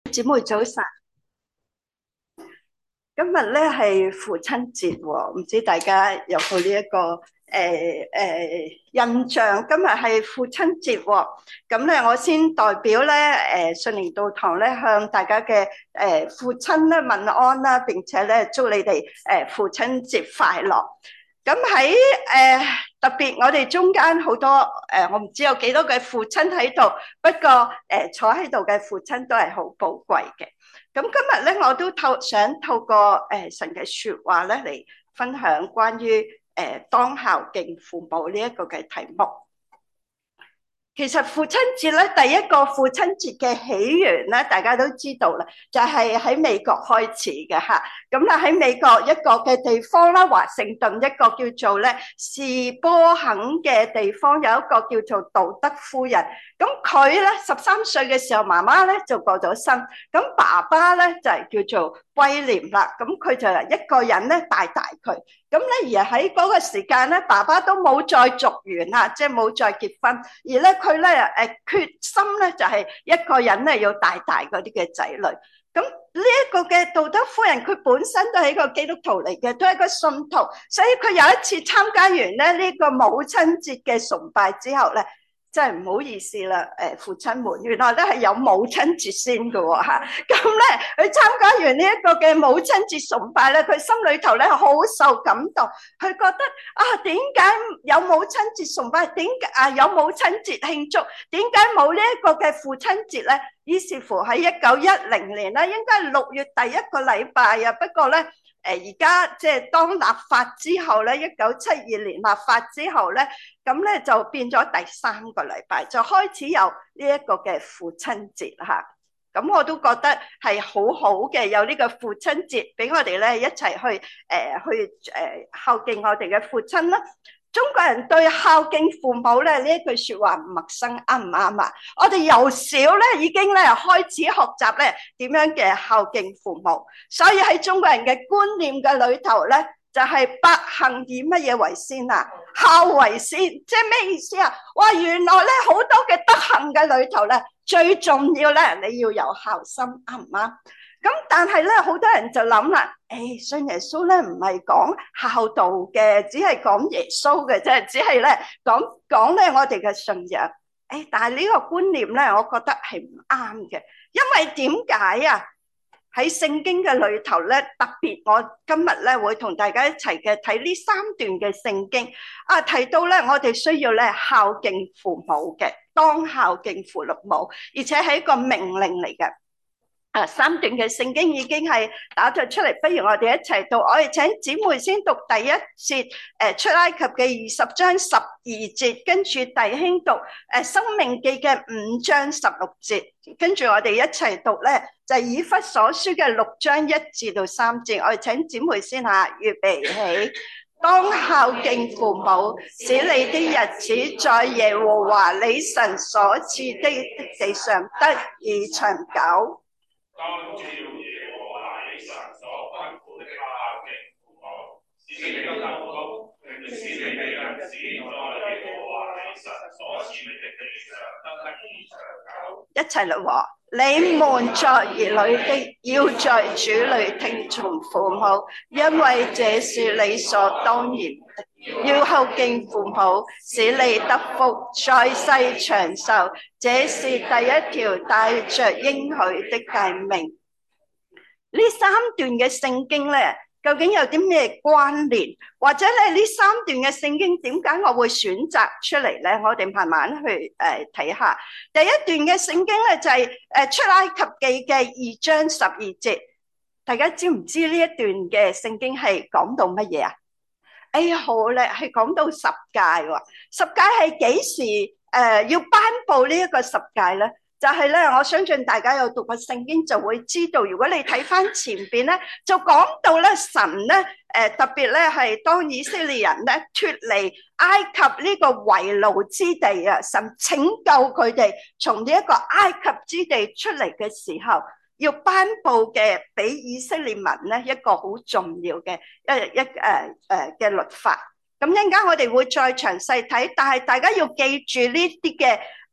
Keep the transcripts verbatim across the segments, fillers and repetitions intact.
姊妹早晨，今日咧係父親節喎，唔知大家有冇呢一個誒誒、呃呃、印象？今日係父親節喎，咁咧我先代表咧誒順靈道堂咧向大家嘅誒、呃、父親咧問安啦，並且咧祝你哋誒、呃、父親節快樂。咁喺誒特別，我哋中間好多誒、呃，我唔知有幾多嘅父親喺度，不過誒、呃、坐喺度嘅父親都係好寶貴嘅。咁今日咧，我都透想透過誒、呃、神嘅説話咧嚟分享關於誒、呃、當孝敬父母呢一個嘅題目。其實父親節咧，第一個父親節嘅起源咧，大家都知道啦，就係喺美國開始嘅嚇。咁咧喺美國一個嘅地方啦，華盛頓一個叫做咧士波肯嘅地方，有一個叫做道德夫人。咁佢咧十三歲嘅時候，媽媽咧就過咗身，咁爸爸咧就係叫做威廉啦。咁佢就一個人咧帶大佢。咁咧而喺嗰個時間咧，爸爸都冇再續緣啦，即係冇再結婚，而咧佢咧誒決心咧就係一個人咧要帶大嗰啲嘅仔女。咁呢一個嘅道德夫人，佢本身都係一個基督徒嚟嘅，都係一個信徒，所以佢有一次參加完咧呢個母親節嘅崇拜之後咧，真係唔好意思啦，誒父親們，原來咧係有母親節先嘅喎嚇，咁咧佢參加完呢一個嘅母親節崇拜咧，佢心裏頭咧好受感動，佢覺得啊點解有母親節崇拜，點解啊有母親節慶祝，點解冇呢一個嘅父親節咧？於是乎喺一九一零年咧，應該係六月第一個禮拜啊，不過咧。誒而家即係當立法之後咧，一九七二年立法之後咧，咁咧就變咗第三個禮拜，就開始有呢一個嘅父親節嚇。咁我都覺得係好好嘅，有呢個父親節俾我哋咧一齊去誒、呃、去誒、呃、孝敬我哋嘅父親啦。中國人對孝敬父母咧呢一句説話唔陌生，啱唔啱啊？我哋由小咧已經咧開始學習咧點樣嘅孝敬父母，所以喺中國人嘅觀念嘅裏頭咧，就係百行以乜嘢為先啊？孝為先，即係咩意思啊？哇！原來咧好多嘅德行嘅裏頭咧，最重要咧你要有孝心，啱唔啱？咁但係咧，好多人就諗啦，誒，信耶穌咧唔係講孝道嘅，只係講耶穌嘅啫，只係咧講講咧我哋嘅信仰。誒，但係呢個觀念咧，我覺得係唔啱嘅，因為點解啊？喺聖經嘅裏頭咧，特別我今日咧會同大家一齊嘅睇呢三段嘅聖經啊，提到咧我哋需要咧孝敬父母嘅，當孝敬父母，而且係一個命令嚟嘅。啊，三段嘅聖經已經係打咗出嚟，不如我哋一齊讀。我哋請姊妹先讀第一節，誒出埃及嘅二十章十二節，跟住弟兄讀誒申命記嘅五章十六節，跟住我哋一齊讀咧就係以弗所書嘅六章一至到三節。我哋請姊妹先吓，預備起。當孝敬父母，使你的日子在耶和華你神所賜的地上得以長久。當照耶和華你神所吩咐的孝敬父母，使你得福，並使你的日子在耶和華你神所賜的地上得以長久。一齊嚟話，你們作兒女的，要在主裏聽從父母，因為這是理所當然的。要孝敬父母，使你得福，在世長壽，這是第一條帶着應許的誡命。呢三段嘅聖經咧，究竟有啲咩關聯？或者咧呢三段嘅聖經點解我會選擇出嚟咧？我哋慢慢去誒睇下。第一段嘅聖經咧就係誒出埃及記嘅二章十二節，大家知唔知呢一段嘅聖經係講到乜嘢啊？哎呀，好咧，係講到十誡喎。十誡係幾時誒、呃、要頒布呢一個十誡咧？就係、是、咧，我相信大家有讀過聖經就會知道。如果你睇翻前邊咧，就講到咧神咧誒、呃、特別咧係當以色列人咧脫離埃及呢個為奴之地啊，神拯救佢哋從呢一個埃及之地出嚟嘅時候，要頒布嘅俾以色列民咧一個好重要嘅一一誒誒嘅律法。咁一陣間我哋會再詳細睇，但係大家要記住呢啲嘅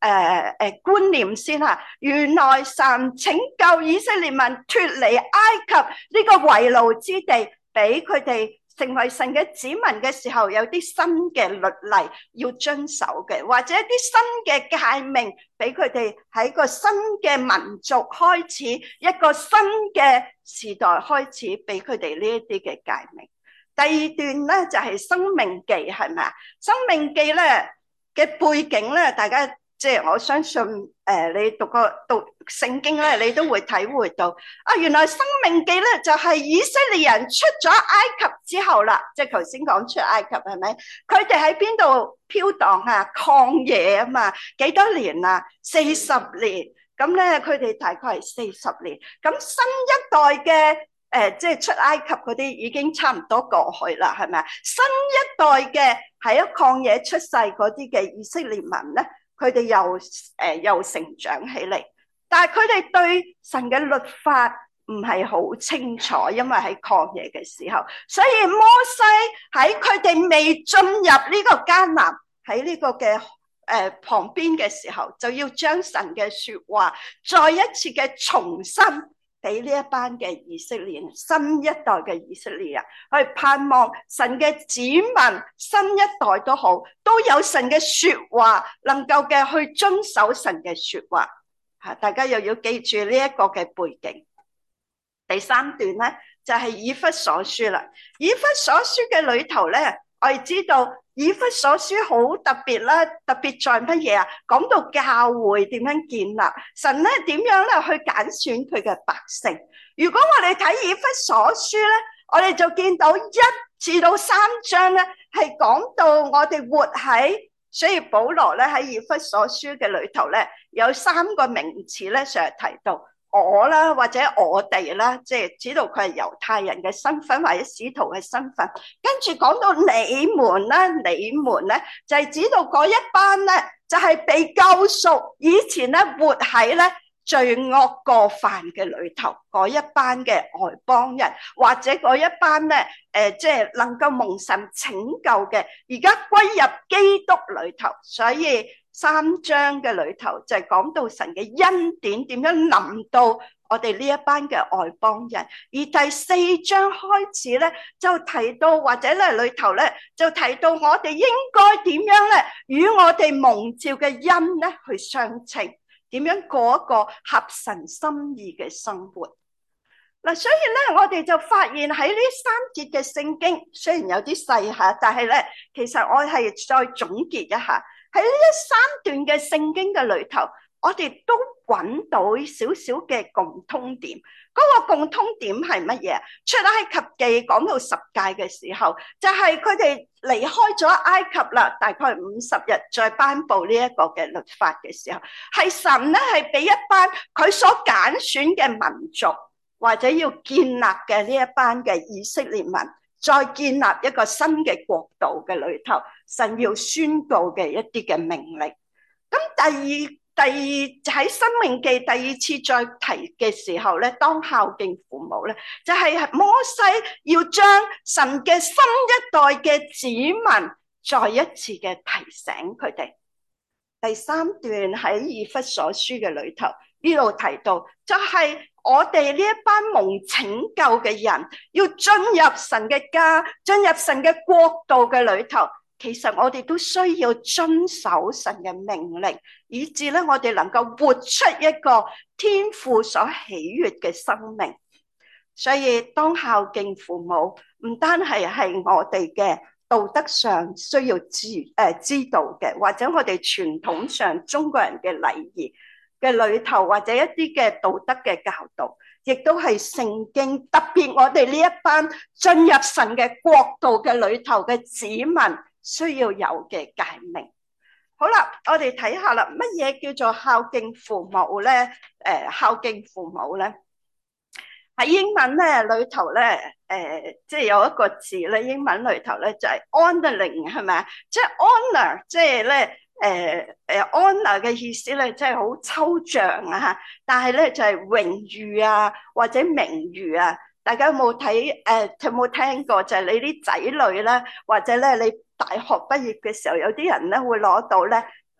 誒誒觀念先吓。原來神拯救以色列民脫離埃及呢個為奴之地，俾佢哋成為神嘅子民嘅時候，有啲新嘅律例要遵守嘅，或者一啲新嘅誡命俾佢哋喺個新嘅民族開始，一個新嘅時代開始，俾佢哋呢一啲嘅誡命。第二段咧就係申命記，係咪啊？申命記咧嘅背景咧，大家即係我相信誒、呃，你讀個讀聖經咧，你都會體會到啊，原來申命記咧就係、是、以色列人出咗埃及之後啦，即係頭先講出埃及係咪？佢哋喺邊度飄蕩啊？曠野啊嘛，幾多年啊？四十年，咁咧佢哋大概係四十年，咁新一代嘅。誒，即係出埃及嗰啲已經差唔多過去啦，係咪啊？新一代嘅喺一曠野出世嗰啲嘅以色列民咧，佢哋又誒、呃、又成長起嚟，但係佢哋對神嘅律法唔係好清楚，因為喺曠野嘅時候，所以摩西喺佢哋未進入呢個迦南喺呢個嘅誒、呃、旁邊嘅時候，就要將神嘅說話再一次嘅重申。俾呢一班嘅以色列人，新一代嘅以色列人，去盼望神嘅子民，新一代都好，都有神嘅說話，能夠嘅去遵守神嘅說話。吓，大家又要記住呢一個嘅背景。第三段咧就係以弗所書啦。以弗所書嘅裏頭咧，我哋知道以弗所書好特別啦，特別在乜嘢啊？講到教會點樣建立，神咧點樣咧去揀選佢嘅百姓。如果我哋睇以弗所書咧，我哋就見到一至到三章咧係講到我哋活喺，所以保羅咧喺以弗所書嘅裏頭咧有三個名詞咧成日提到。我啦，或者我哋啦，即係知道佢係猶太人嘅身份或者使徒嘅身份，跟住講到你們啦，你們咧就係指到嗰一班咧，就係被救贖，以前咧活喺咧罪惡過犯嘅裏頭，嗰一班嘅外邦人，或者嗰一班咧誒，即係能夠蒙神拯救嘅，而家歸入基督裏頭，所以。三章嘅裏頭就係講到神嘅恩典點樣臨到我哋呢一班嘅外邦人，而第四章開始咧就提到，或者咧裏頭咧就提到我哋應該點樣咧與我哋蒙召嘅恩咧去相稱，點樣過一個合神心意嘅生活。嗱，所以咧我哋就發現喺呢三節嘅聖經，雖然有啲細下，但係咧其實我係再總結一下。喺呢一三段嘅聖經嘅裏頭，我哋都揾到少少嘅共通點。嗰個共通點係乜嘢？出埃及記講到十誡嘅時候，就係佢哋離開咗埃及啦，大概五十日再頒布呢一個嘅律法嘅時候，係神咧係俾一班佢所揀選嘅民族，或者要建立嘅呢一班嘅以色列民。再建立一個新嘅國度嘅裏頭，神要宣告嘅一啲嘅命令。咁第二第二喺申命記第二次再提嘅時候咧，當孝敬父母咧，就係、是、摩西要將神嘅新一代嘅子民再一次嘅提醒佢哋。第三段喺以弗所書嘅裏頭呢度提到，就係、是。我哋呢一班蒙拯救嘅人，要進入神嘅家，進入神嘅國度嘅裏頭，其實我哋都需要遵守神嘅命令，以致咧我哋能夠活出一個天父所喜悅嘅生命。所以當孝敬父母，唔單係係我哋嘅道德上需要知誒、呃、知道嘅，或者我哋傳統上中國人嘅禮儀嘅裏頭，或者一啲嘅道德嘅教導，亦都係聖經特別我哋呢一班進入神嘅國度嘅裏頭嘅子民需要有嘅誡命。好啦，我哋睇下啦，乜嘢叫做孝敬父母咧？誒、呃，孝敬父母咧喺英文咧裏頭咧，誒、呃，即係有一個字咧，英文裏頭咧就係 honoring， 係咪啊？即係 honor，即係咧。誒誒 honor 嘅意思咧，真係好抽象啊！嚇，但係咧就係、是、榮譽啊，或者名譽啊。大家有冇睇誒？有冇聽過？就係、是、你啲仔女啦，或者咧你大學畢業嘅時候，有啲人咧會攞到咧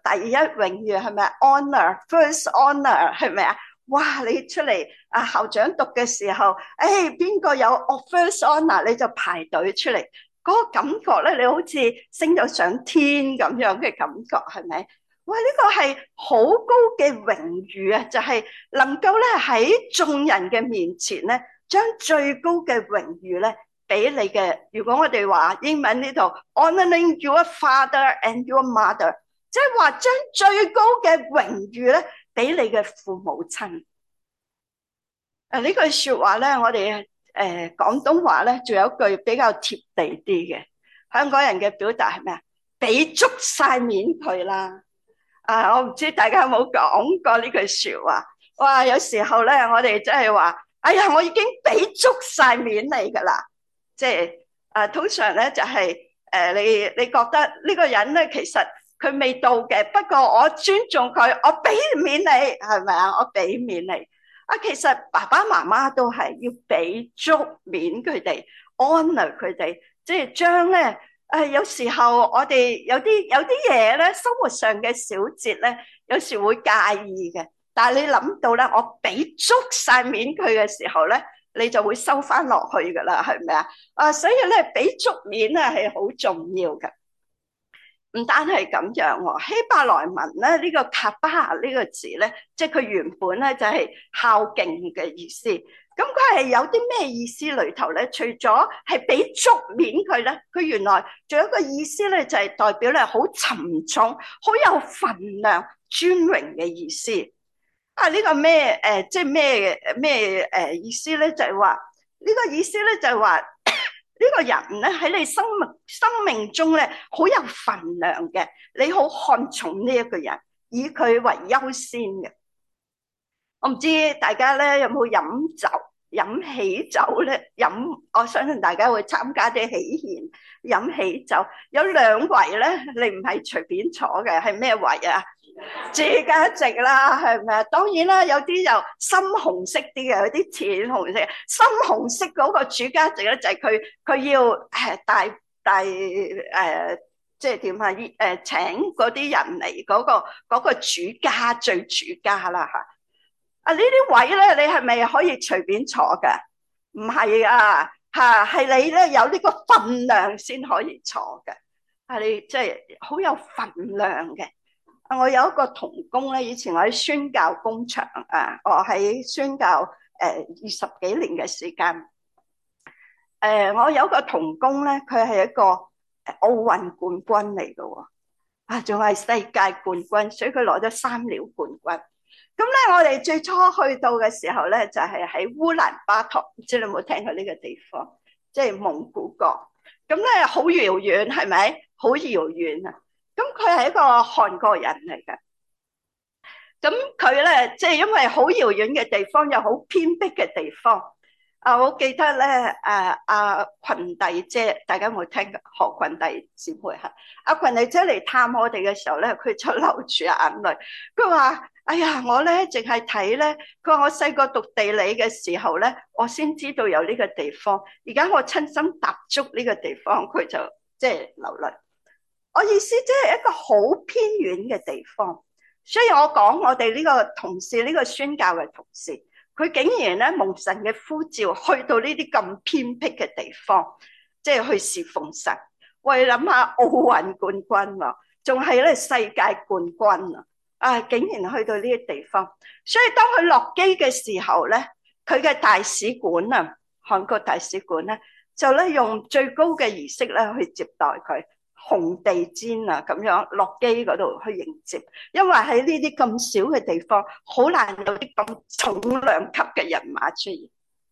第一榮譽係咪 ？Honor，first honor 係咪啊？哇！你出嚟啊，校長讀嘅時候，誒邊個有 first honor 你就排隊出嚟，嗰、那個感覺咧，你好似升咗上天咁樣嘅感覺，係咪？哇！呢、這個係好高嘅榮譽啊，就係、是、能夠咧喺眾人嘅面前咧，將最高嘅榮譽咧俾你嘅。如果我哋話英文呢度 honoring your father and your mother， 即係話將最高嘅榮譽咧俾你嘅父母親。誒呢句說話咧，我哋誒廣東話咧，仲有一句比較貼地啲嘅香港人嘅表達係咩啊？俾足晒面佢啦！啊，我唔知大家有冇講過呢句說話？哇，有時候咧，我哋真係話，哎呀，我已經俾足晒面你噶啦，即係啊，通常咧就係、是、誒、呃，你你覺得呢個人咧，其實佢未到嘅，不過我尊重佢，我俾面你，係咪啊？我俾面你啊，其實爸爸媽媽都係要俾足面佢哋 ，honor 佢哋，即係將咧。誒，有時候我哋有啲有啲嘢咧，生活上嘅小節咧，有時會介意嘅。但係你諗到咧，我俾足晒面佢嘅時候咧，你就會收翻落去噶啦，係咪啊？啊，所以咧，俾足面啊係好重要嘅。唔單係咁樣喎，希伯來文咧呢個卡巴呢個字咧，即係佢原本咧就係孝敬嘅意思。咁佢係有啲咩意思裏頭咧？除咗係俾足面佢咧，佢原來仲有一個意思咧，就係代表咧好沉重、好有份量、尊榮嘅意思。啊，呢個咩誒，即係咩咩誒意思咧？就係話呢個意思咧，就係話呢個人咧喺你生命生命中咧好有份量嘅，你好看重呢一個人，以佢為優先嘅。我唔知大家咧有冇飲酒、飲喜酒咧？飲，我相信大家會參加啲喜宴，飲喜酒有兩圍咧，你唔係隨便坐嘅，係咩圍啊？主家席啦，係咪啊？當然啦，有啲又深紅色啲嘅，有啲淺紅色。深紅色嗰個主家席咧，就係佢佢要誒帶帶誒，即係點啊？誒，請嗰啲人嚟嗰個嗰個主家最主家啦吓。啊！呢啲位咧，你係咪可以隨便坐㗎？唔係啊，嚇係你咧有呢個份量先可以坐嘅，係你即係好有份量嘅。我有一個同工咧，以前我喺宣教工場啊，我喺宣教誒二十幾年嘅時間。誒，我有個同工咧，佢係一個奧運冠軍嚟嘅喎，啊，仲係世界冠軍，所以佢攞咗三料冠軍。咁咧，我哋最初去到嘅時候咧，就係喺烏蘭巴托，唔知你有冇聽過呢個地方，即係蒙古國。咁咧好遙遠，係咪？好遙遠啊！咁佢係一個韓國人嚟嘅。咁佢咧，即係因為好遙遠嘅地方，又好偏僻嘅地方。啊，我記得咧，誒阿群弟姐，大家有冇聽過何群弟姊妹嚇？阿群弟姐嚟探我哋嘅時候咧，佢就流住眼淚，佢話。哎呀，我咧淨係睇咧，佢話我細個讀地理嘅時候咧，我先知道有呢個地方。而家我親身踏足呢個地方，佢就即係流淚。我意思即係一個好偏遠嘅地方，所以我講我哋呢個同事，呢個宣教嘅同事，佢竟然咧蒙神嘅呼召，去到呢啲咁偏僻嘅地方，即係去侍奉神。我哋諗下奧運冠軍啊，仲係咧世界冠軍啊！啊！竟然去到呢啲地方，所以當佢落機嘅時候咧，佢嘅大使館啊，韓國大使館咧，就咧用最高嘅儀式咧去接待佢，紅地氈啊咁樣落機嗰度去迎接，因為喺呢啲咁少嘅地方，好難有啲咁重量級嘅人馬出現。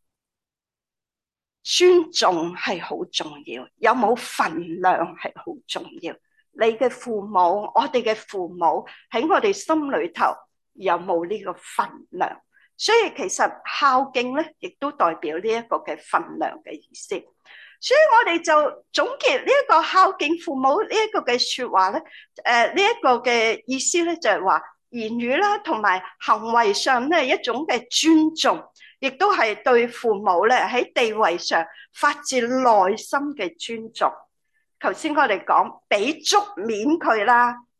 尊重係好重要，有冇份量係好重要。你嘅父母，我哋嘅父母喺我哋心裏頭有冇呢個份量？所以其實孝敬咧，亦都代表呢一個嘅份量嘅意思。所以我哋就總結呢一個孝敬父母呢一個嘅說話咧，誒呢一個嘅意思咧就係話言語啦，同埋行為上咧一種嘅尊重，亦都係對父母咧喺地位上發自內心嘅尊重。頭先我哋講俾足面佢啦，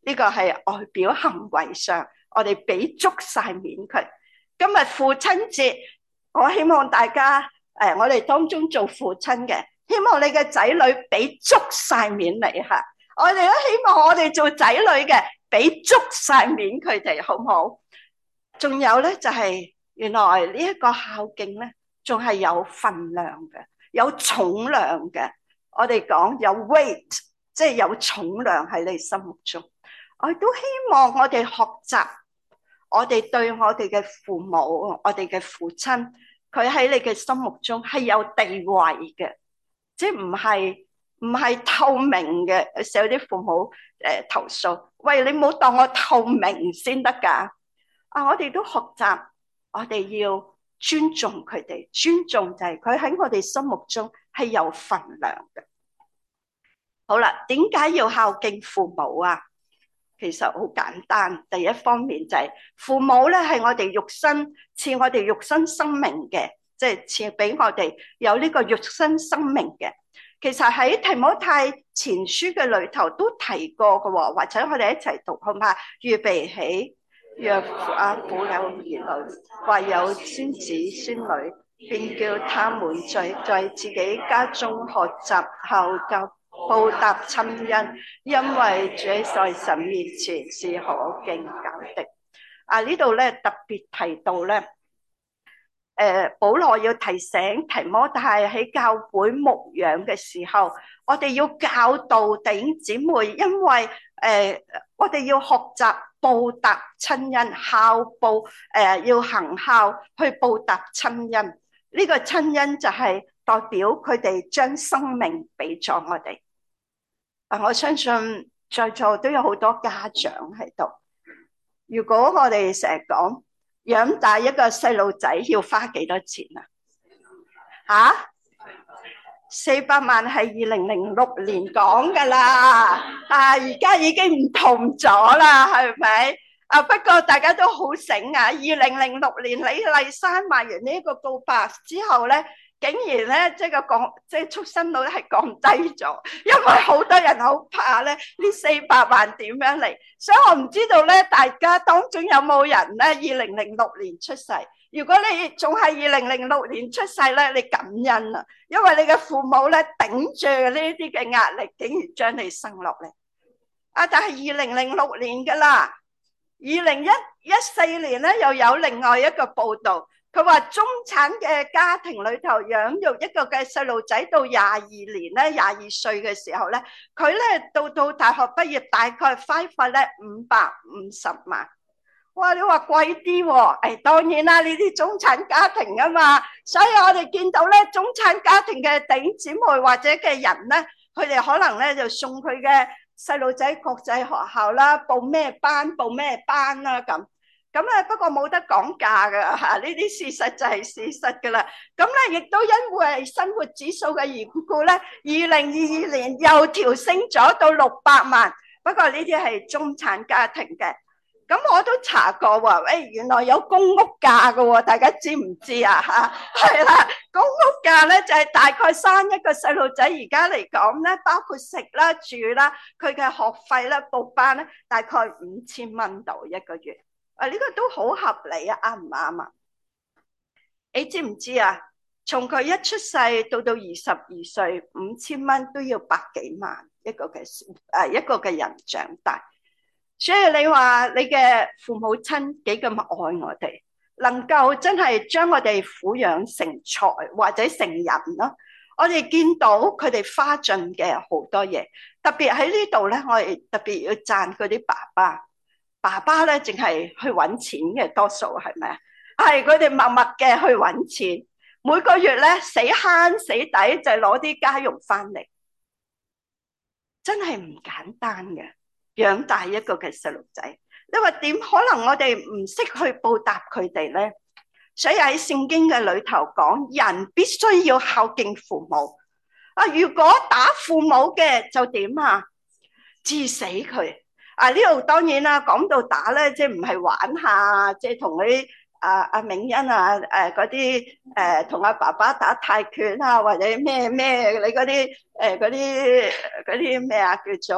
呢個係外表行為上，我哋俾足晒面佢。今日父親節，我希望大家誒，我哋當中做父親嘅，希望你嘅仔女俾足晒面你吓。我哋都希望我哋做仔女嘅俾足晒面佢哋，好唔好？仲有咧就係原來呢一個孝敬咧，仲係有份量嘅，有重量嘅。我哋講有 weight， 即係有重量喺你心目中。我都希望我哋學習，我哋對我哋嘅父母，我哋嘅父親，佢喺你嘅心目中係有地位嘅，即係唔係唔係透明嘅。有時有啲父母誒投訴，喂，你唔好當我透明先得噶。啊，我哋都學習，我哋要尊重佢哋，尊重就係佢喺我哋心目中係有份量嘅。好啦，點解要孝敬父母啊？其實好簡單，第一方面就係父母咧係我哋肉身賜我哋肉身生命嘅，即係賜俾我哋有呢個肉身生命嘅。其實喺提摩太前書嘅裏頭都提過嘅，或者我哋一齊讀好嘛？預備起，若阿父有兒女，或有孫子孫女，便叫他們在在自己家中學習孝教，報答親恩，因為這在神面前是可敬搞的。啊，呢度咧特別提到咧，誒、呃，保羅要提醒提摩太喺教會牧養嘅時候，我哋要教導弟兄姊妹，因為誒、呃，我哋要學習報答親恩，孝報誒、呃，要行孝去報答親恩。呢、這個親恩就係代表佢哋將生命俾咗我哋。我相信在座都有好多家長喺度。如果我哋成日講養大一個細路仔要花幾多錢啊？吓，四百萬係二零零六年講噶啦，啊，而家已經唔同咗啦，係咪？啊，不過大家都好醒啊！二零零六年李麗珊賣完呢一個告白之後咧，竟然咧，即係個降，即係出生率咧係降低咗，因為好多人好怕咧呢四百萬點樣嚟，所以我唔知道咧，大家當中有冇人咧二零零六年出世？如果你仲係二零零六年出世咧，你感恩啊，因為你嘅父母咧頂住呢啲嘅壓力，竟然將你生落嚟。啊，但係二零零六年噶啦，二零一四年咧又有另外一個報道。佢話中產嘅家庭裏頭養育一個嘅細路仔到廿二年咧，廿二歲嘅時候咧，佢咧到到大學畢業大概花費咧五百五十萬。哇！你話貴啲喎？誒，當然啦，呢啲中產家庭啊嘛，所以我哋見到咧中產家庭嘅弟兄姊妹或者嘅人咧，佢哋可能咧就送佢嘅細路仔國際學校啦，報咩班報咩班啦咁。咁咧，不過冇得講價噶嚇，呢啲事實就係事實噶啦。咁咧，亦都因為生活指數嘅緣故咧，二零二二年又調升咗到六百萬。不過呢啲係中產家庭嘅。咁我都查過喎，誒，原來有公屋價噶喎，大家知唔知啊？嚇，係啦，公屋價咧就係大概生一個細路仔，而家嚟講咧，包括食啦、住啦、佢嘅學費啦、報班咧，大概五千蚊度一個月。啊！呢個都好合理啊，啱唔啱啊？你知唔知啊？從佢一出世到到二十二歲，五千蚊都要百幾萬一個嘅誒一個嘅人長大。所以你話你嘅父母親幾咁愛我哋，能夠真係將我哋撫養成才或者成人咯。我哋見到佢哋花盡嘅好多嘢，特別喺呢度咧，我哋特別要讚嗰啲爸爸。爸爸咧，淨係去搵錢嘅，多數係咪啊？係佢哋默默嘅去搵錢，每個月咧死慳死抵就係攞啲家用翻嚟，真係唔簡單嘅養大一個嘅細路仔。你話點可能我哋唔識去報答佢哋咧？所以喺聖經嘅裏頭講，人必須要孝敬父母。啊，如果打父母嘅就點啊？治死佢。啊！呢度當然啦，講到打咧，即係唔係玩下，即係同佢阿阿銘欣啊，誒嗰啲誒同阿爸爸打泰拳啊，或者咩咩你嗰啲誒嗰啲嗰啲咩啊，叫做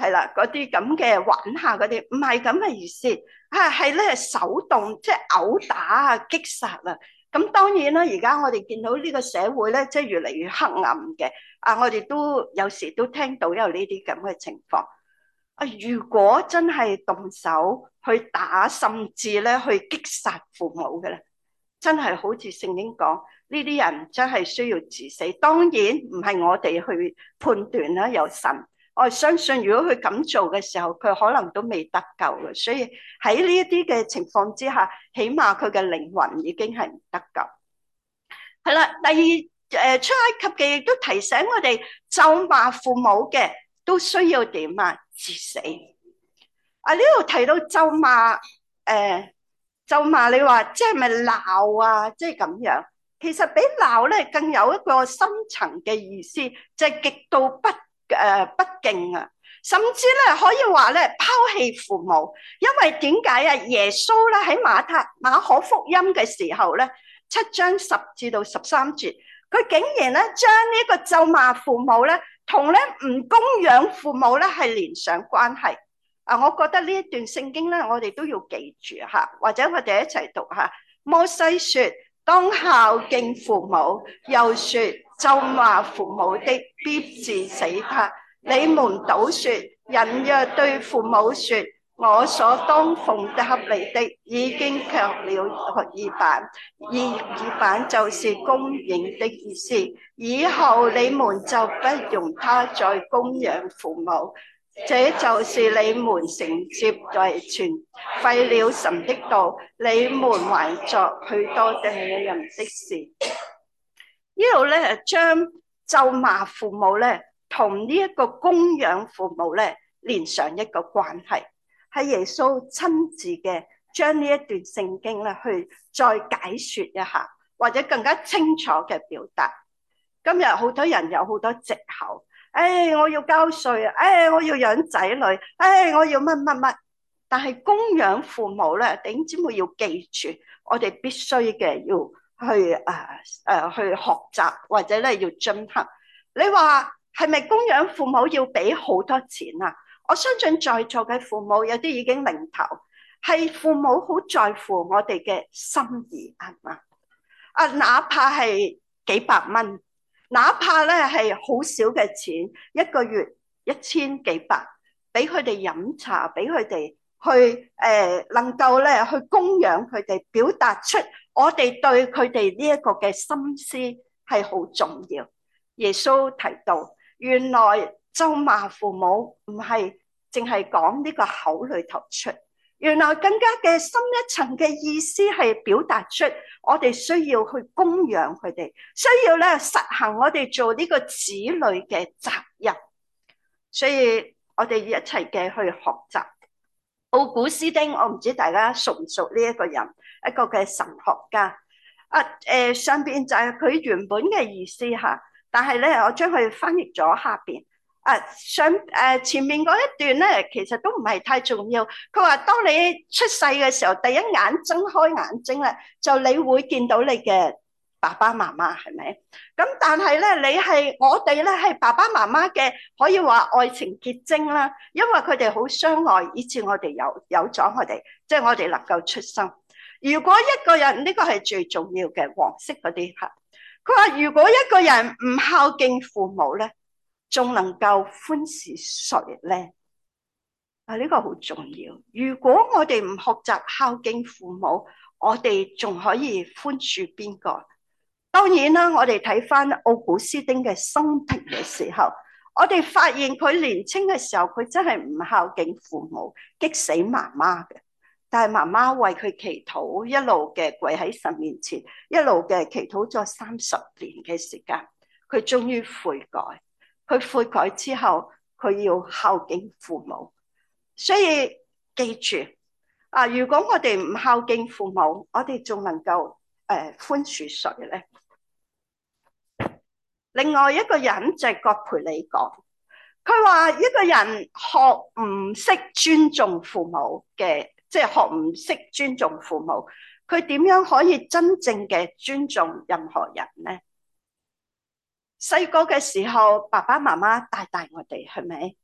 係啦，嗰啲咁嘅玩下嗰啲，唔係咁嘅意思，係係咧手動，即係毆打啊、擊殺啊。咁當然啦，而家我哋見到呢個社會咧，即係越嚟越黑暗嘅。啊，我哋都有時都聽到有呢啲咁嘅情況。啊，如果真係動手去打，甚至咧去擊殺父母嘅咧，真係好似聖經講，呢啲人真係需要治死。當然唔係我哋去判斷啦，有神。我相信如果佢咁做嘅時候，佢可能都未得救嘅。所以喺呢一啲嘅情況之下，起碼佢嘅靈魂已經係唔得救。係啦，第二誒出埃及記亦都提醒我哋，咒罵父母嘅都需要點啊？治死。啊，呢度提到咒罵，誒、呃、咒罵你話即係咪鬧啊？即係咁樣。其實比鬧咧更有一個深層嘅意思，就係、是、極度不誒、呃、不敬啊，甚至咧可以話咧拋棄父母。因為點解啊？耶穌咧喺馬太馬可福音嘅時候咧，七章十至到十三節，佢竟然咧將呢個咒罵父母咧同咧唔供養父母咧係連上關係。啊，我覺得呢一段聖經咧，我哋都要記住吓，或者我哋一齊讀下。摩西說：當孝敬父母，又說咒罵父母的必治死他。你們倒說，人若對父母說我所當奉的合理的，已經卻了義版，義義版就是公認的意思。以後你們就不容他再供養父母。這就是你們承接遺傳廢了神的道，你們還作許多的人的事。呢度咧將咒罵父母咧同呢一個供養父母咧連上一個關係，係耶穌親自嘅將呢一段聖經咧去再解說一下，或者更加清楚嘅表達。今日好多人有好多藉口。誒、哎，我要交稅，誒、哎，我要養仔女，誒、哎，我要乜乜乜。但係供養父母咧，弟兄姊妹要記住，我哋必須嘅要去誒誒、呃、去學習，或者咧要進行。你話係咪供養父母要俾好多錢啊？我相信在座嘅父母有啲已經零頭，係父母好在乎我哋嘅心意係嘛？啊，哪怕係幾百蚊。哪怕咧係好少嘅錢，一個月一千幾百，俾佢哋飲茶，俾佢哋去誒、呃，能夠咧去供養佢哋，表達出我哋對佢哋呢一個嘅心思係好重要。耶穌提到，原來咒罵父母唔係淨係講呢個口裏頭出，原來更加嘅深一層嘅意思係表達出我哋需要去供養佢哋，需要咧實行我哋做呢個子女嘅責任。所以我哋一齊嘅去學習。奧古斯丁，我唔知大家熟唔熟呢一個人，一個嘅神學家。啊，誒、呃，上邊就係佢原本嘅意思吓，但係咧我將佢翻譯咗下邊。啊，上誒、啊、前面嗰一段咧，其實都唔係太重要。佢話當你出世嘅時候，第一眼睜開眼睛咧，就你會見到你嘅爸爸媽媽，係咪？咁但係咧，你係我哋咧係爸爸媽媽嘅，可以話愛情結晶啦。因為佢哋好相愛，以致我哋有有咗我哋，即係我哋能夠出生。如果一個人呢個係最重要嘅黃色嗰啲吓，佢話如果一個人唔孝敬父母咧，仲能夠寬恕誰咧？啊，呢個好重要。如果我哋唔學習孝敬父母，我哋仲可以寬恕邊個？當然啦，我哋睇翻奧古斯丁嘅生平嘅時候，我哋發現佢年輕嘅時候，佢真係唔孝敬父母，激死媽媽嘅。但係媽媽為佢祈禱，一路嘅跪喺神面前，一路嘅祈禱咗三十年嘅時間，佢終於悔改。佢悔改之後，佢要孝敬父母。所以記住啊，如果我哋唔孝敬父母，我哋仲能夠誒寬恕誰咧？另外一個人就係葛培理講，佢話一個人學唔識尊重父母嘅，即係學唔識尊重父母，佢點樣可以真正嘅尊重任何人咧？細個嘅時候，爸爸媽媽帶大我哋，係咪？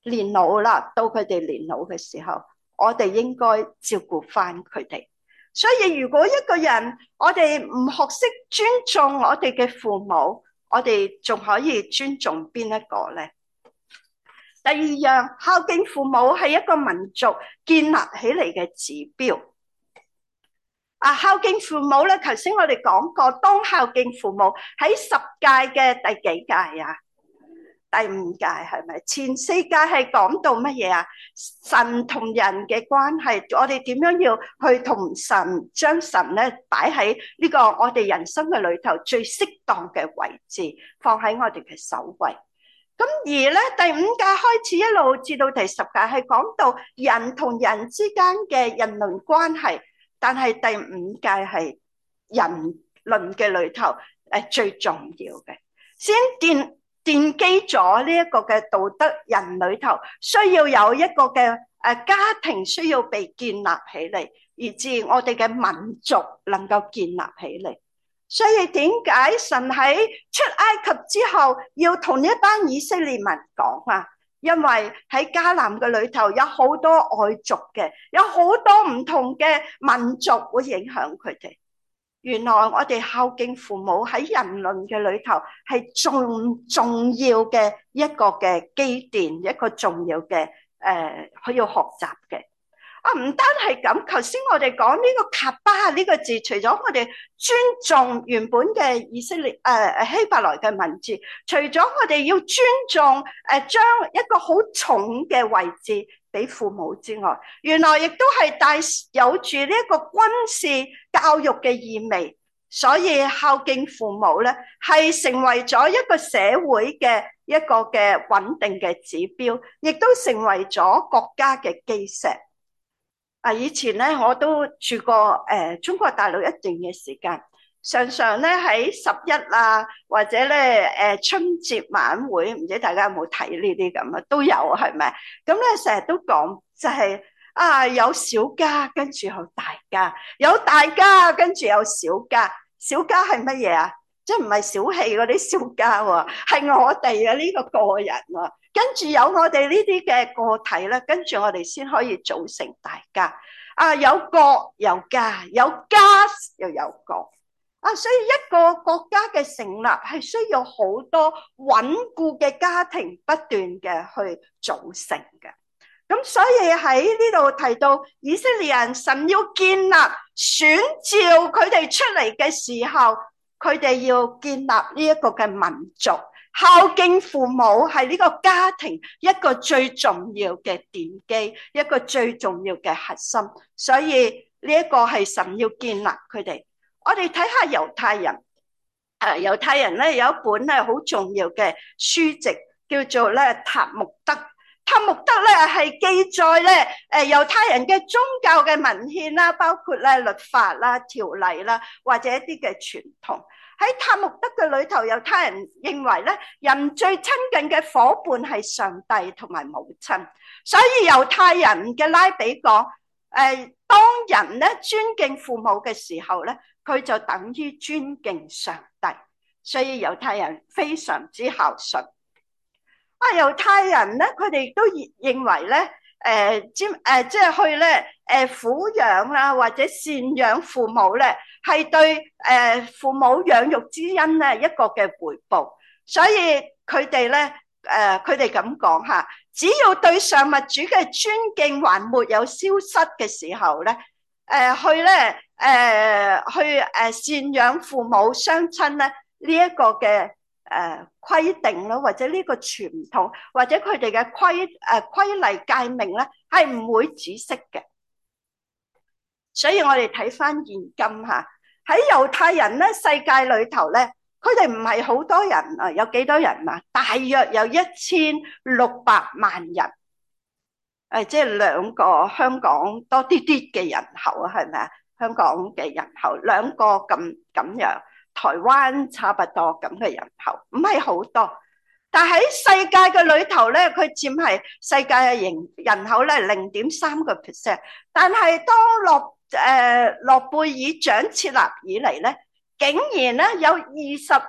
年老啦，到佢哋年老嘅時候，我哋應該照顧翻佢哋。所以如果一個人我哋唔學識尊重我哋嘅父母，我哋仲可以尊重邊一個呢？第二樣，孝敬父母係一個民族建立起嚟嘅指標。啊，孝敬父母咧，頭先我哋講過，當孝敬父母喺十誡嘅第幾誡啊？第五誡係咪？前四誡係講到乜嘢啊？神同人嘅關係，我哋點樣要去同神，將神咧擺喺呢個我哋人生嘅裏頭最適當嘅位置，放喺我哋嘅首位。咁而咧第五誡開始一路至到第十誡係講到人同人之間嘅人倫關係，但係第五誡係人倫嘅裏頭誒最重要嘅，先奠奠基咗呢一個嘅道德人裏頭需要有一個嘅誒家庭需要被建立起嚟，以致我哋嘅民族能夠建立起嚟。所以點解神喺出埃及之後要同呢一班以色列民講啊？因為喺迦南嘅裏頭有好多外族嘅，有好多唔同嘅民族會影響佢哋。原來我哋孝敬父母喺人倫嘅裏頭係重重要嘅一個嘅基奠，一個重要嘅誒，佢要學習嘅。啊，唔單係咁，頭先我哋講呢個卡巴呢個字，除咗我哋尊重原本嘅以色列誒誒、呃、希伯來嘅文字，除咗我哋要尊重誒、呃、將一個好重嘅位置俾父母之外，原來亦都係帶有住呢一個軍事教育嘅意味。所以孝敬父母咧，係成為咗一個社會嘅一個嘅穩定嘅指標，亦都成為咗國家嘅基石。啊！以前咧我都住過誒、呃、中國大陸一段嘅時間，常常咧喺十一啊，或者咧誒、呃、春節晚會，唔知大家有冇睇呢啲咁啊？都有係咪？咁咧成日都講就係、是、啊，有小家跟住有大家，有大家跟住有小家。小家係乜嘢啊？即係唔係小氣嗰啲小家喎，係我哋嘅呢個個人喎。跟住有我哋呢啲嘅個體咧，跟住我哋先可以組成大家。啊，有國有家，有家又有國。啊，所以一個國家嘅成立係需要好多穩固嘅家庭不斷嘅去組成嘅。咁所以喺呢度提到以色列人，神要建立選召佢哋出嚟嘅時候，佢哋要建立呢一個嘅民族。孝敬父母係呢個家庭一個最重要嘅奠基，一個最重要嘅核心。所以呢一個係神要建立佢哋。我哋睇下猶太人，誒，猶太人咧有一本咧好重要嘅書籍，叫做咧塔木德。塔木德咧係記載咧誒猶太人嘅宗教嘅文獻啦，包括咧律法啦、條例啦，或者一啲嘅傳統。喺塔木德嘅裏頭，猶太人認為咧，人最親近嘅夥伴係上帝同埋母親。所以猶太人嘅拉比講，誒，當人咧尊敬父母嘅時候咧，佢就等於尊敬上帝。所以猶太人非常之孝順。啊，猶太人咧，佢哋都認為咧，誒，即誒，即係去咧，誒，撫養啦，或者贍養父母咧，係對誒父母養育之恩咧一個嘅回報。所以佢哋咧，誒，佢哋咁講吓，只要對上物主嘅尊敬還沒有消失嘅時候咧，誒，去咧，誒，去誒贍養父母雙親咧呢一個嘅。誒，規定咯，或者呢個傳統，或者佢哋嘅規誒規例誡命咧，係唔會止息嘅。所以我哋睇翻現今吓，喺猶太人咧世界裏頭咧，佢哋唔係好多人啊，有幾多人啊？大約有一千六百萬人，誒，即係兩個香港多啲啲嘅人口啊，係咪啊？香港嘅人口兩個咁咁樣。台灣差不多咁嘅人口，唔係好多，但喺世界嘅裏頭咧，佢佔係世界嘅人人口咧零點三個 percent。但係當諾誒諾貝爾獎設立以嚟咧，竟然咧有二十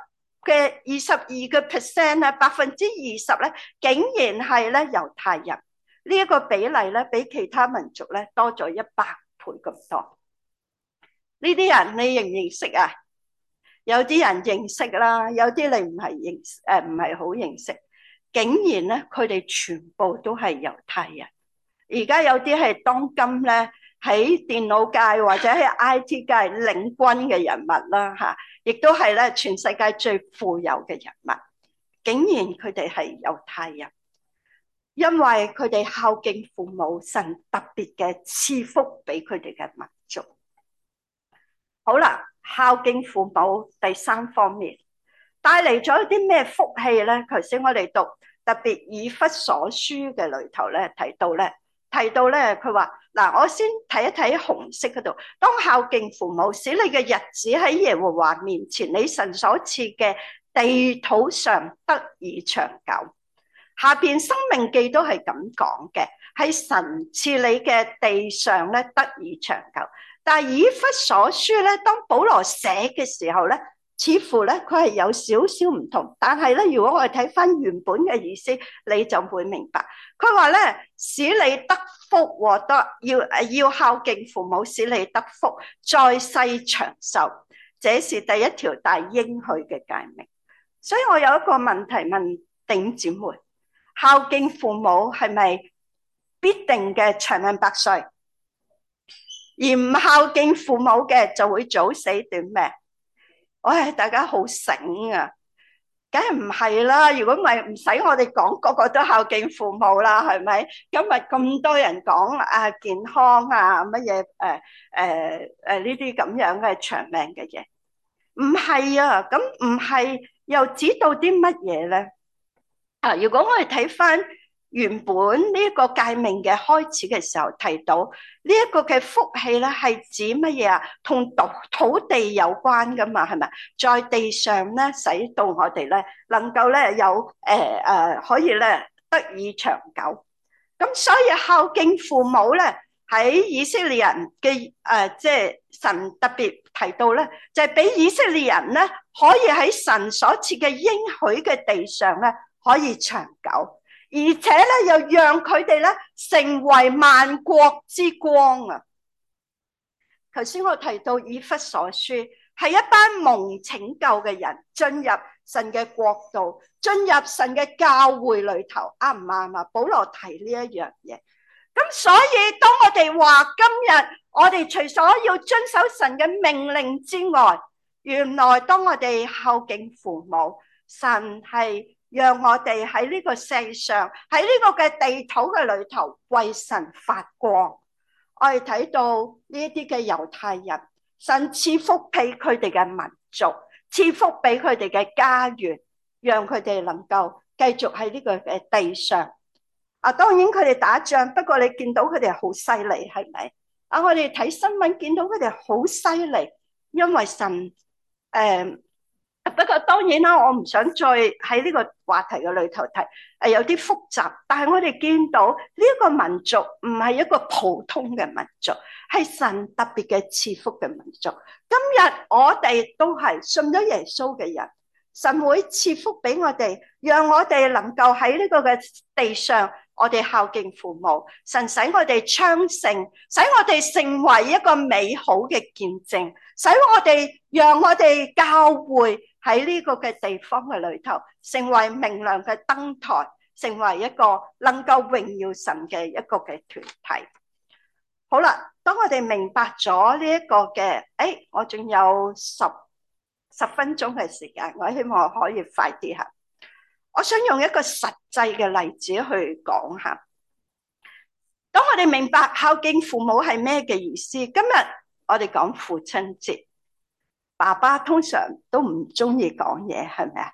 嘅二十二個 percent 啊，百分之二十咧，竟然係咧猶太人。呢一個比例咧，比其他民族咧多咗一百倍咁多。呢啲人你認唔認識啊？有啲人認識啦，有啲你唔係認誒，唔係好認識。竟然咧，佢哋全部都係猶太人。而家有啲係當今咧喺電腦界或者喺 I T 界領軍嘅人物啦，吓，亦都係咧全世界最富有嘅人物。竟然佢哋係猶太人，因為佢哋孝敬父母，神特別嘅賜福俾佢哋嘅民族。好啦，孝敬父母第三方面帶嚟咗啲咩福氣咧？頭先我哋讀特別以弗所書嘅裏頭咧提到咧，提到咧佢話嗱，我先睇一睇紅色嗰度，當孝敬父母，使你嘅日子喺耶和華面前，你神所賜嘅地土上得以長久。下邊申命記都係咁講嘅，喺神賜你嘅地上咧得以長久。但係以弗所書咧，當保羅寫嘅時候咧，似乎咧佢係有少少唔同。但係咧，如果我哋睇翻原本嘅意思，你就會明白。佢話咧，使你得福，獲得要誒要孝敬父母，使你得福，在世長壽。這是第一條大應許嘅誡命。所以我有一個問題問弟兄姊妹：孝敬父母係咪必定嘅長命百歲？而唔孝敬父母嘅就會早死短命。唉，大家好醒啊，梗係唔係啦。如果唔係，唔使我哋講，個個都孝敬父母啦，係咪？今日咁多人講啊健康啊乜嘢誒誒誒呢啲咁樣嘅長命嘅嘢，唔係啊。咁唔係又指到啲乜嘢咧？啊，如果我哋睇翻原本呢一個誡命嘅開始嘅時候提到呢一個嘅福氣咧，係指乜嘢啊？同土土地有關噶嘛，係咪？在地上咧，使到我哋咧能夠咧有誒誒、呃呃、可以咧得以長久。咁所以孝敬父母咧喺以色列人嘅誒即係神特別提到咧，就係、是、俾以色列人咧可以喺神所賜嘅應許嘅地上咧可以長久。而且咧，又讓佢哋咧成為萬國之光啊！頭先我提到以弗所書係一班蒙拯救嘅人進入神嘅國度，進入神嘅教會裏頭，啱唔啱啊？保羅提呢一樣嘢，咁所以當我哋話今日我哋除咗要遵守神嘅命令之外，原來當我哋孝敬父母，神係讓我哋喺呢個世上，喺呢個嘅地土嘅裏頭為神發光。我哋睇到呢一啲嘅猶太人，神賜福俾佢哋嘅民族，賜福俾佢哋嘅家園，讓佢哋能夠繼續喺呢個嘅地上。啊，當然佢哋打仗，不過你見到佢哋好犀利，係咪？啊，我哋睇新聞見到佢哋好犀利，因為神誒。呃不過當然啦，我唔想再喺呢個話題嘅裏頭提，誒有啲複雜。但係我哋見到呢一個民族唔係一個普通嘅民族，係神特別嘅賜福嘅民族。今日我哋都係信咗耶穌嘅人，神會賜福俾我哋，讓我哋能夠喺呢個嘅地上，我哋孝敬父母，神使我哋昌盛，使我哋成為一個美好嘅見證，使我哋讓我哋教會喺呢個嘅地方嘅裏頭，成為明亮嘅燈台，成為一個能夠榮耀神嘅一個嘅團體。好啦，當我哋明白咗呢一個嘅，誒，我仲有十十分鐘嘅時間，我希望可以快啲吓。我想用一個實際嘅例子去講下。當我哋明白孝敬父母係咩嘅意思，今日我哋講父親節。爸爸通常都唔中意講嘢，係咪啊？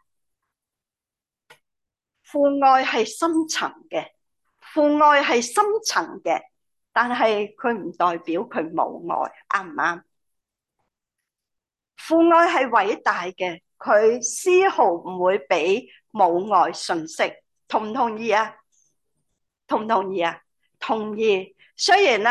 父愛係深層嘅，父愛係深層嘅，但係佢唔代表佢冇愛，啱唔啱？父愛係偉大嘅，佢絲毫唔會俾母愛遜色，同唔同意啊？同唔同意啊？同意。雖然咧，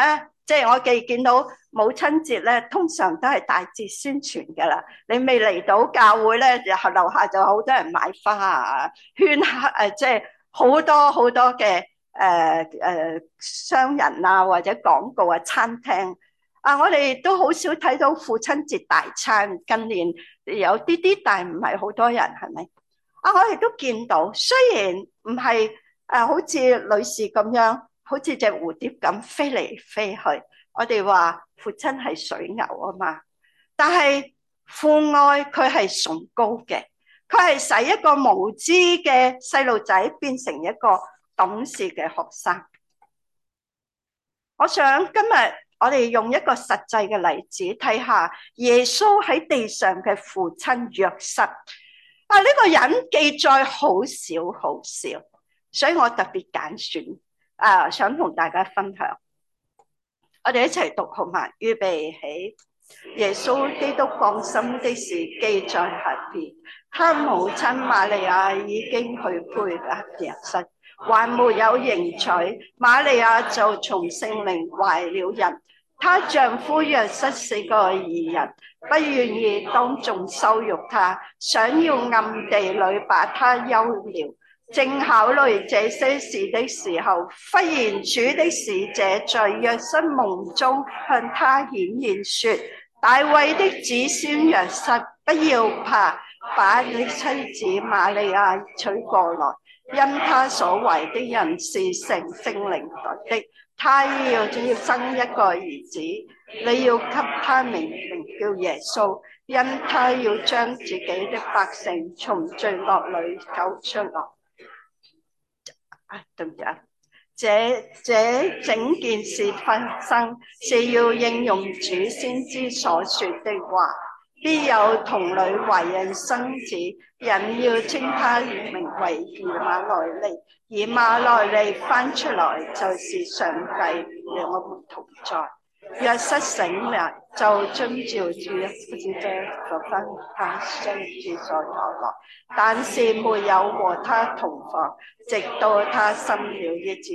即係我記見到母親節咧，通常都係大節宣傳噶啦。你未嚟到教會咧，然後樓下就好多人買花啊，圈下誒，即係好多好多嘅誒誒商人啊，或者廣告啊、餐廳啊，我哋都好少睇到父親節大餐。近年有啲啲，但係唔係好多人，係咪？啊，我哋都見到，雖然唔係誒，好似女士咁樣，好似隻蝴蝶咁飛嚟飛去。我哋話父親係水牛啊嘛，但係父愛佢係崇高嘅，佢係使一個無知嘅細路仔變成一個懂事嘅學生。我想今日我哋用一個實際嘅例子睇下耶穌喺地上嘅父親約瑟。啊，呢個人記載好少好少，所以我特別揀選啊，想同大家分享。我哋一齊讀好嗎？預備起。耶穌基督降生的事記在下邊。他母親瑪利亞已經去配搭約瑟，還沒有迎娶，瑪利亞就從聖靈懷了孕。她丈夫約瑟是個義人，不願意當眾羞辱她，想要暗地裏把她休了。正考慮這些事的時候，忽然主的使者在約瑟夢中向他顯現說：大衛的子孫約瑟，不要怕，把你妻子瑪利亞娶過來，因他所懷的人是聖聖靈的，他要要生一個兒子，你要給他名名叫耶穌，因他要將自己的百姓從罪惡裏救出來。啊，對唔住啊，這這整件事發生是要應驗主先知所說的話，必有童女懷孕生子，人要稱他名為以馬內利。以馬內利翻出來就是上帝與我們同在。約瑟醒來就遵照主使者所吩他將主所託來，但是沒有和他同房，直到他生了一子，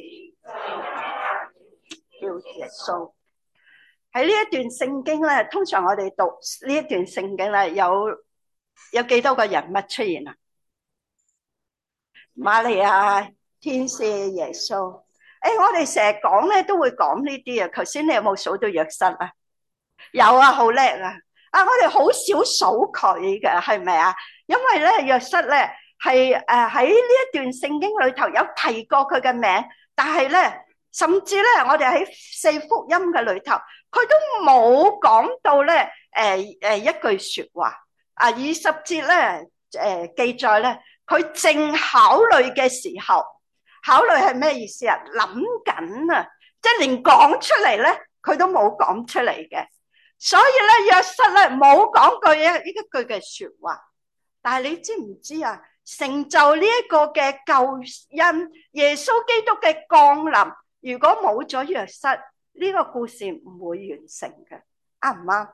叫耶穌。喺呢一段聖經咧，通常我哋讀呢一段聖經咧，有有幾多個人物出現啊？瑪利亞、天使、耶穌。誒，我哋成日講咧，都會講呢啲啊。頭先你有冇數到約瑟啊？有啊，好叻啊！啊，我哋好少數佢嘅，係咪啊？因為咧，約瑟咧係誒喺呢一段聖經裏頭有提過佢嘅名，但係咧，甚至咧，我哋喺四福音嘅裏頭，佢都冇講到咧誒誒一句說話啊。二十節咧誒記載咧，佢正考慮嘅時候。考慮係咩意思啊？諗緊啊，即係連講出嚟咧，佢都冇講出嚟嘅。所以咧，約瑟咧冇講句一呢一句嘅說話。但係你知唔知啊？成就呢一個嘅救恩，耶穌基督嘅降臨，如果冇咗約瑟，呢個故事唔會完成嘅，啱唔啱？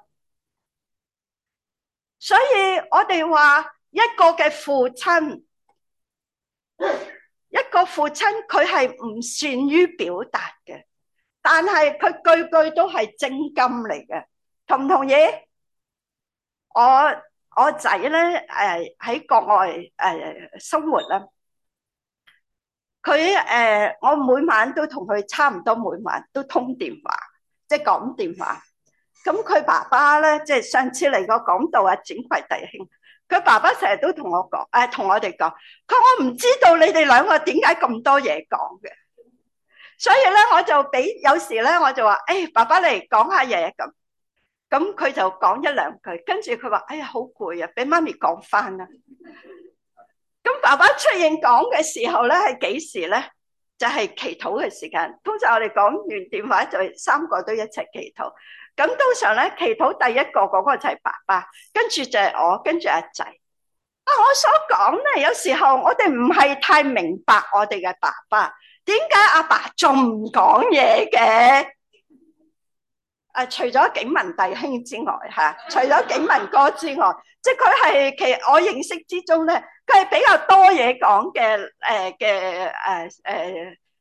所以我哋話一個嘅父親。一個父親佢係唔善於表達嘅，但係佢句句都係精金嚟嘅，同唔同意？我我仔咧誒喺國外誒、呃、生活啦，佢誒、呃、我每晚都同佢差唔多每晚都通電話，即係講電話。咁佢爸爸咧，即係上次嚟個講道啊，展櫃弟兄。佢爸爸成日都同我講，誒，同我哋講，佢話我唔知道你哋兩個點解咁多嘢講嘅，所以咧我就俾有時咧我就話，誒，爸爸嚟講下嘢咁，咁佢就講一兩句，跟住佢話，哎呀好攰啊，俾媽咪講翻啦。咁爸爸出現講嘅時候咧係幾時咧？就係祈禱嘅時間。通常我哋講完電話就三個都一齊祈禱。咁通常咧，祈禱第一個嗰個就係爸爸，跟住就係我，跟住阿仔。啊，我所講咧，有時候我哋唔係太明白我哋嘅爸爸，點解阿爸仲唔講嘢嘅？誒，除咗景文弟兄之外，吓，除咗景文哥之外，即係佢係其實我認識之中咧，佢係比較多嘢講嘅，誒嘅誒誒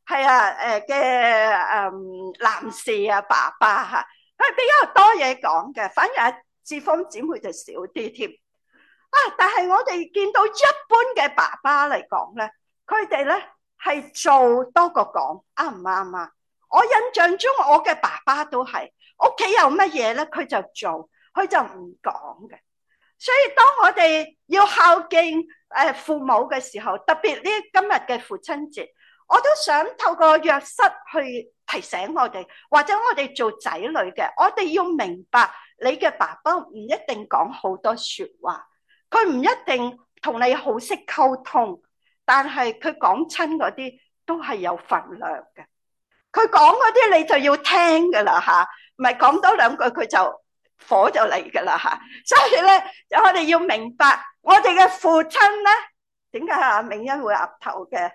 係啊，誒嘅誒男士啊，爸爸嚇，佢比較多嘢講嘅，反而阿志芳姊妹就少啲添。啊，但係我哋見到一般嘅爸爸嚟講咧，佢哋咧係做多過講，啱唔啱啊？我印象中我嘅爸爸都係屋企有乜嘢咧，佢就做，佢就唔講嘅。所以當我哋要孝敬誒父母嘅時候，特別呢今日嘅父親節，我都想透過約瑟去提醒我哋，或者我哋做仔女嘅，我哋要明白你嘅爸爸唔一定講好多說話，佢唔一定同你好識溝通，但係佢講親嗰啲都係有份量嘅。佢講嗰啲你就要聽噶啦吓，唔係講多兩句佢就火就嚟噶啦吓。所以咧，我哋要明白我哋嘅父親咧，點解阿明恩會岌頭嘅？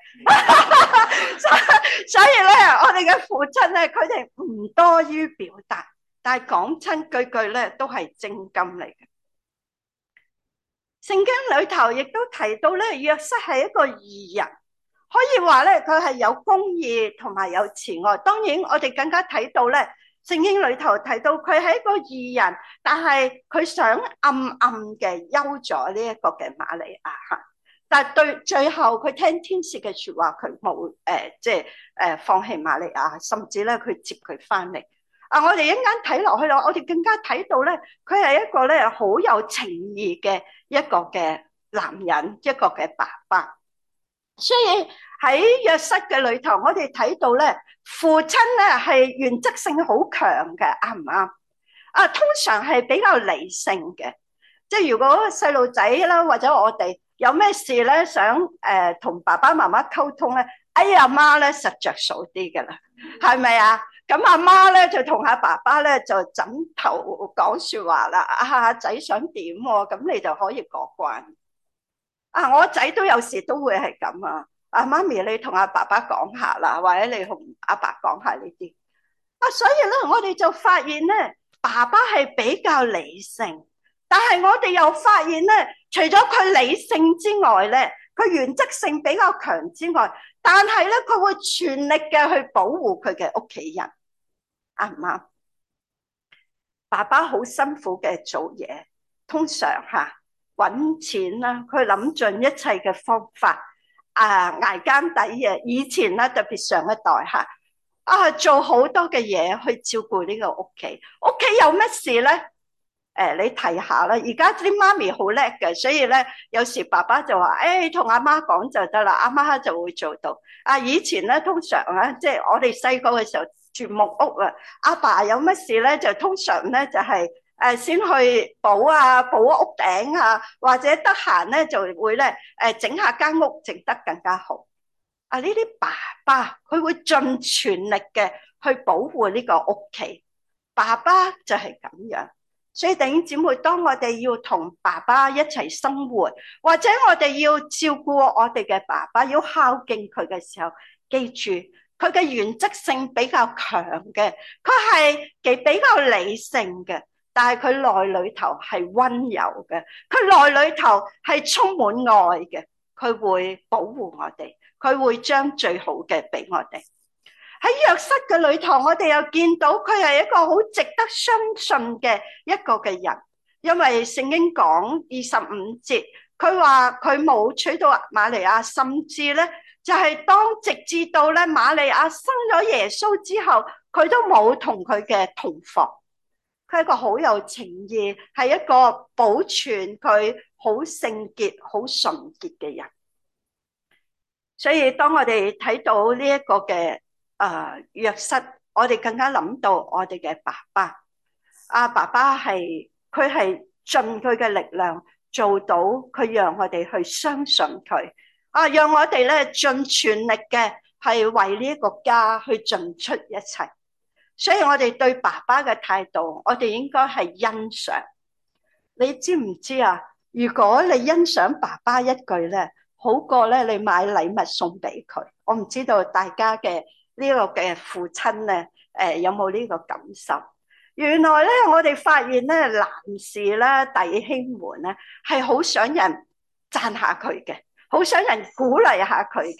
所以咧，我哋嘅父親咧，佢哋唔多於表達，但係講親句句咧都係精金嚟嘅。聖經裏頭亦都提到咧，約瑟係一個義人。可以話咧，佢係有公義同埋有慈愛。當然，我哋更加睇到咧，聖經裏頭提到佢係一個義人，但係佢想暗暗嘅休咗呢一個嘅瑪利亞吓。但係對最後佢聽天使嘅說話，佢冇誒，即係誒放棄瑪利亞，甚至咧佢接佢翻嚟。啊，我哋一陣間睇落去咯，我哋更加睇到咧，佢係一個咧好有情義嘅一個嘅男人，一個嘅爸爸。所以喺約瑟嘅裏頭，我哋睇到咧，父親咧係原則性好強嘅，啱唔啱？啊，通常係比較理性嘅，即係如果細路仔啦，或者我哋有咩事咧，想誒同爸爸媽媽溝通咧，哎呀媽咧實着數啲噶啦，係咪啊？咁阿媽咧就同阿爸爸咧就枕頭講說話啦，啊仔想點喎，咁你就可以過關。啊！我仔都有時都會係咁啊！啊，媽咪，你同阿爸爸講下啦，或者你同阿爸講下呢啲啊。所以咧，我哋就發現咧，爸爸係比較理性，但係我哋又發現咧，除咗佢理性之外咧，佢原則性比較強之外，但係咧，佢會全力嘅去保護佢嘅屋企人，啱唔啱？爸爸好辛苦嘅做嘢，通常吓。搵錢啦，佢諗盡一切嘅方法，啊捱更抵嘅。以前咧，特別上一代吓，啊做好多嘅嘢去照顧呢個屋企。屋企有乜事咧？誒、呃，你睇下啦。而家啲媽咪好叻嘅，所以咧有時爸爸就話：誒，同阿媽講就得啦，阿媽就會做到。啊，以前咧通常啊，即係我哋細個嘅時候住木屋啊，阿爸有乜事咧，就通常咧就係、是。誒，先去補啊，補屋頂啊，或者得閒咧就會咧，誒整下間屋整得更加好。啊，呢啲爸爸佢會盡全力嘅去保護呢個屋企，爸爸就係咁樣。所以弟兄姊妹，當我哋要同爸爸一齊生活，或者我哋要照顧我哋嘅爸爸，要孝敬佢嘅時候，記住佢嘅原則性比較強嘅，佢係幾比較理性嘅。但係佢內裏頭係溫柔嘅，佢內裏頭係充滿愛嘅，佢會保護我哋，佢會將最好嘅俾我哋。喺約瑟嘅裏頭，我哋又見到佢係一個好值得相信嘅一個嘅人，因為聖經講二十五節，佢話佢冇娶到瑪利亞，甚至咧就係當直至到咧瑪利亞生咗耶穌之後，佢都冇同佢嘅同房。佢係一個好有情義，係一個保存佢好聖潔、好純潔嘅人。所以當我哋睇到呢一個嘅誒約瑟，我哋更加諗到我哋嘅爸爸。阿爸爸係佢係盡佢嘅力量做到，佢讓我哋去相信佢。啊，讓我哋咧盡全力嘅係為呢一個家去盡出一切。所以我哋對爸爸嘅態度，我哋應該係欣賞。你知唔知啊？如果你欣賞爸爸一句咧，好過咧你買禮物送俾佢。我唔知道大家嘅呢個嘅父親咧，誒有冇呢個感受？原來咧，我哋發現咧，男士咧、弟兄們咧，係好想人讚下佢嘅，好想人鼓勵下佢嘅。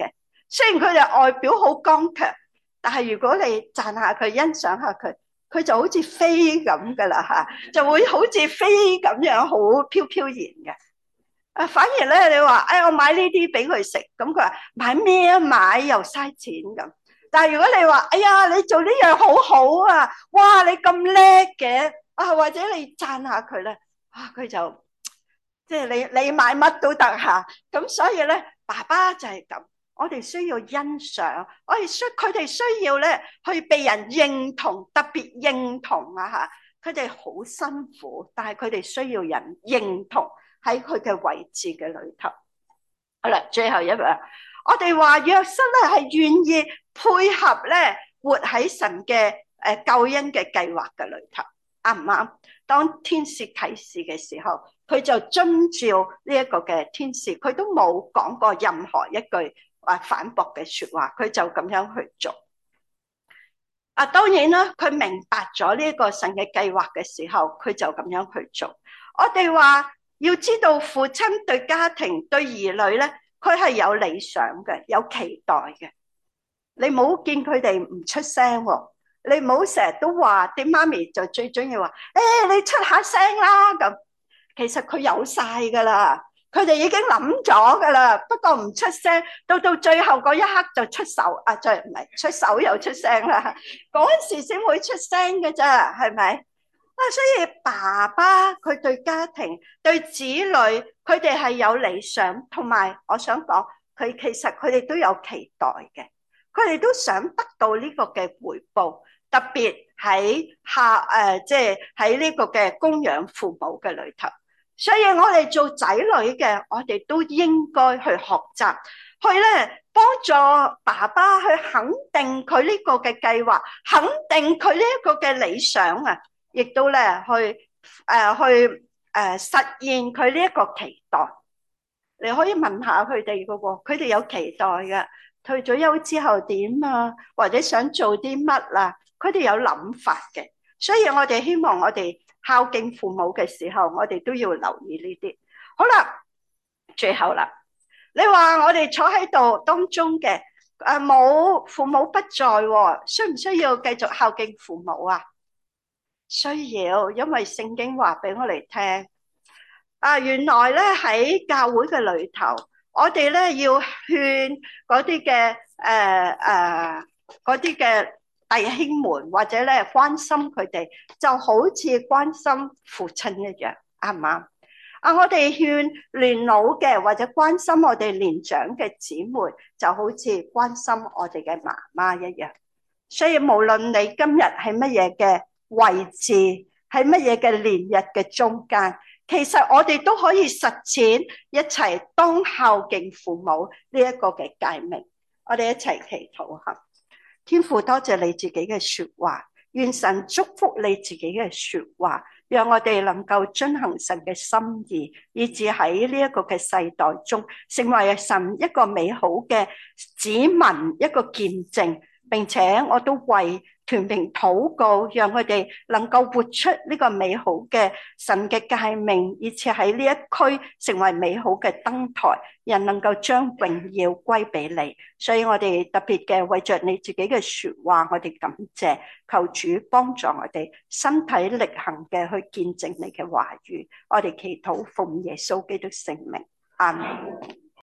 雖然佢哋外表好剛強，但係如果你讚下佢、欣賞下佢，佢就好似飛咁噶啦吓，就會好似飛咁樣好飄飄然嘅。啊，反而咧，你話，哎，我買呢啲俾佢食，咁佢話買咩啊？買又嘥錢咁。但係如果你話，哎呀，你做呢樣好好啊，哇，你咁叻嘅啊，或者你讚下佢咧，啊，佢就即係你你買乜都得吓。咁所以咧，爸爸就係咁，我哋需要欣賞，我哋需佢哋需要咧去被人認同，特別認同啊吓。佢哋好辛苦，但係佢哋需要人認同。喺佢嘅位置嘅裏頭，好啦，最後一樣，我哋話約瑟咧係願意配合咧，活喺神嘅誒救恩嘅計劃嘅裏頭，啱唔啱？當天使啟示嘅時候，佢就遵照呢一個嘅天使，佢都冇講過任何一句話反駁嘅說話，佢就咁樣去做。啊，當然啦，佢明白咗呢一個神嘅計劃嘅時候，佢就咁樣去做。我哋話。要知道父親對家庭對兒女咧，佢係有理想嘅，有期待嘅。你唔好見佢哋唔出聲，你唔好成日都話啲媽咪就最中意話，誒，你出下聲啦咁。其實佢有晒噶啦，佢哋已經諗咗噶啦，不過唔出聲，到到最後嗰一刻就出手啊，再唔係出手又出聲啦，嗰時先會出聲嘅咋，係咪？啊，所以爸爸佢對家庭、對子女，佢哋係有理想，同埋我想講，佢其實佢哋都有期待嘅，佢哋都想得到呢個嘅回報，特別喺下誒，即係喺呢個嘅供養父母嘅裏頭。所以我哋做仔女嘅，我哋都應該去學習，去咧幫助爸爸去肯定佢呢個嘅計劃，肯定佢呢一個嘅理想啊！亦都咧去誒、呃、去誒、呃、實現佢呢一個期待，你可以問下佢哋嘅喎，佢哋有期待嘅。退咗休之後點啊？或者想做啲乜啦？佢哋有諗法嘅。所以我哋希望我哋孝敬父母嘅時候，我哋都要留意呢啲。好啦，最後啦，你話我哋坐喺度當中嘅誒冇父母不在，需唔需要繼續孝敬父母啊？需要，因為聖經話俾我哋聽，啊，原來咧喺教會嘅裏頭，我哋咧要勸嗰啲嘅誒誒嗰啲嘅弟兄們，或者咧關心佢哋，就好似關心父親一樣，啱唔啱？啊，我哋勸年老嘅或者關心我哋年長嘅姊妹，就好似關心我哋嘅媽媽一樣。所以無論你今日係乜嘢嘅位置，喺乜嘢嘅年日嘅中間，其實我哋都可以實踐一齊當孝敬父母呢一個嘅誡命。我哋一齊祈禱下。天父，多謝你自己嘅說話，願神祝福你自己嘅說話，讓我哋能夠遵行神嘅心意，以至喺呢一個嘅世代中，成為神一個美好嘅子民，一個見證。並且我都為團平禱告，讓佢哋能夠活出呢個美好嘅神嘅誡命，以至喺呢一區成為美好嘅燈台，人能夠將榮耀歸俾你。所以我哋特別嘅為着你自己嘅說話，我哋感謝，求主幫助我哋身體力行嘅去見證你嘅話語。我哋祈禱奉耶穌基督聖名，阿們。